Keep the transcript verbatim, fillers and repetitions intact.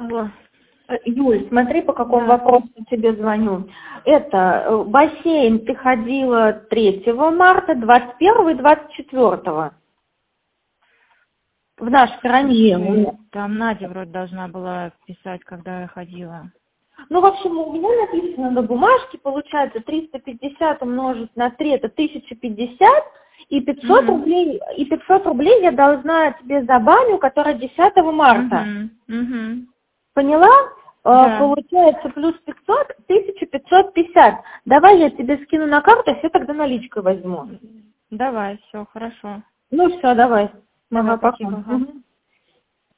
Алло. Э, Юль, смотри, по какому Да. вопросу тебе звоню. Это э, бассейн ты ходила третьего марта, двадцать первого и двадцать четвёртого в нашей стране. Слушай, там Надя вроде должна была писать, когда я ходила. Ну, в общем, у меня написано на бумажке, получается, триста пятьдесят умножить на три, это тысяча пятьдесят, и пятьсот Угу. рублей, и пятьсот рублей я должна тебе за баню, которая десятого марта. Угу. Угу. Поняла? Э, Да. Получается плюс пятьсот, тысяча пятьсот пятьдесят. Давай я тебе скину на карту, все тогда наличкой возьму. Давай, все, хорошо. Ну все, давай. Давай, Ага, пока. спасибо. Ага. Мгм.